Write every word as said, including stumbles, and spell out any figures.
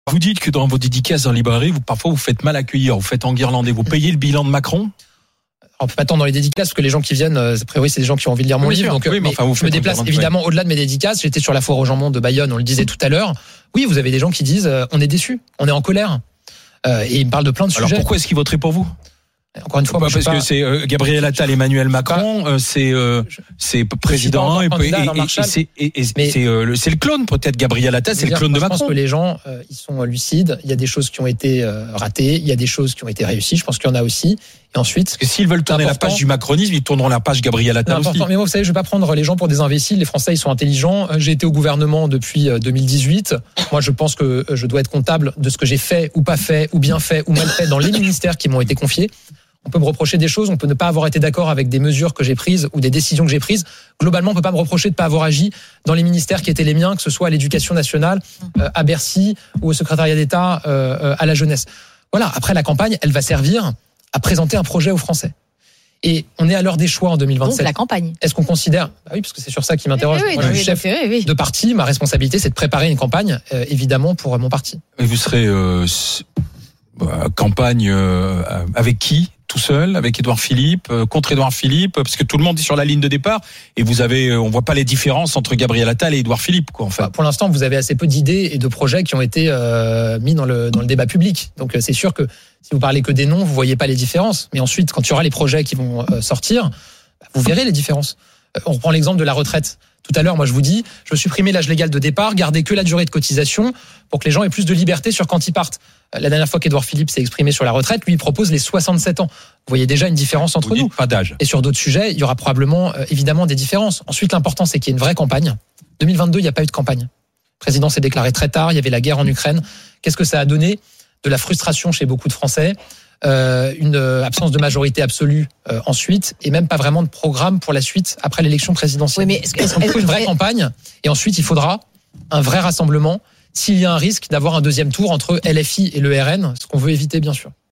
Vous dites que dans vos dédicaces en librairie, vous, parfois vous faites mal accueillir, vous faites enguirlander, vous payez le bilan de Macron? On peut pas tant dans les dédicaces parce que les gens qui viennent, a priori, c'est des gens qui ont envie de lire mon oui, livre. sûr. Donc, oui, mais enfin, vous je me déplace évidemment au-delà de mes dédicaces. J'étais sur la foire au jambon de Bayonne, on le disait tout à l'heure. Oui, vous avez des gens qui disent, euh, on est déçus, on est en colère. Euh, et ils me parlent de plein de Alors sujets. pourquoi est-ce qu'ils voteraient pour vous? Encore une fois, bah, moi, parce je que pas... c'est euh, Gabriel Attal, Emmanuel Macron, euh, c'est euh, c'est président et, et, et, et c'est et, et mais c'est euh, le, c'est le clone peut-être Gabriel Attal, c'est le clone de Macron. Je pense que les gens euh, ils sont lucides. Il y a des choses qui ont été euh, ratées, il y a des choses qui ont été réussies. Je pense qu'il y en a aussi. Et ensuite, parce que s'ils veulent tourner la page du macronisme, ils tourneront la page Gabriel Attal aussi. Mais moi, vous savez, je vais pas prendre les gens pour des imbéciles. Les Français, ils sont intelligents. J'ai été au gouvernement depuis deux mille dix-huit. Moi, je pense que je dois être comptable de ce que j'ai fait ou pas fait, ou bien fait ou mal fait dans les ministères qui m'ont été confiés. On peut me reprocher des choses, on peut ne pas avoir été d'accord avec des mesures que j'ai prises ou des décisions que j'ai prises. Globalement, on peut pas me reprocher de pas avoir agi dans les ministères qui étaient les miens, que ce soit à l'Éducation nationale, euh, à Bercy ou au secrétariat d'État euh, à la jeunesse. Voilà. Après, la campagne, elle va servir à présenter un projet aux Français. Et on est à l'heure des choix en deux mille vingt-sept. Donc la campagne. Est-ce qu'on considère, bah oui, parce que c'est sur ça qui m'interroge. Oui, oui, Moi, oui, je suis chef oui, oui. de parti. Ma responsabilité, c'est de préparer une campagne, euh, évidemment, pour mon parti. Et vous serez euh, bah, campagne euh, avec qui? Tout seul, avec Édouard Philippe, euh, contre Édouard Philippe, parce que tout le monde est sur la ligne de départ, et vous avez, euh, on voit pas les différences entre Gabriel Attal et Édouard Philippe, quoi, en fait. Bah, pour l'instant, vous avez assez peu d'idées et de projets qui ont été euh, mis dans le dans le débat public. Donc, euh, c'est sûr que si vous parlez que des noms, vous voyez pas les différences. Mais ensuite, quand il y aura les projets qui vont euh, sortir, bah, vous verrez les différences. Euh, on reprend l'exemple de la retraite. Tout à l'heure, moi, je vous dis, je veux supprimer l'âge légal de départ, garder que la durée de cotisation pour que les gens aient plus de liberté sur quand ils partent. La dernière fois qu'Édouard Philippe s'est exprimé sur la retraite, lui, il propose les soixante-sept ans. Vous voyez déjà une différence entre nous. Pas d'âge. Et sur d'autres sujets, il y aura probablement, euh, évidemment, des différences. Ensuite, l'important, c'est qu'il y ait une vraie campagne. deux mille vingt-deux, il n'y a pas eu de campagne. Le président s'est déclaré très tard, il y avait la guerre en Ukraine. Qu'est-ce que ça a donné? De la frustration chez beaucoup de Français, euh, une absence de majorité absolue euh, ensuite, et même pas vraiment de programme pour la suite après l'élection présidentielle. Oui, mais est-ce que, il faut une vraie campagne, et ensuite il faudra un vrai rassemblement s'il y a un risque d'avoir un deuxième tour entre L F I et le R N, ce qu'on veut éviter bien sûr.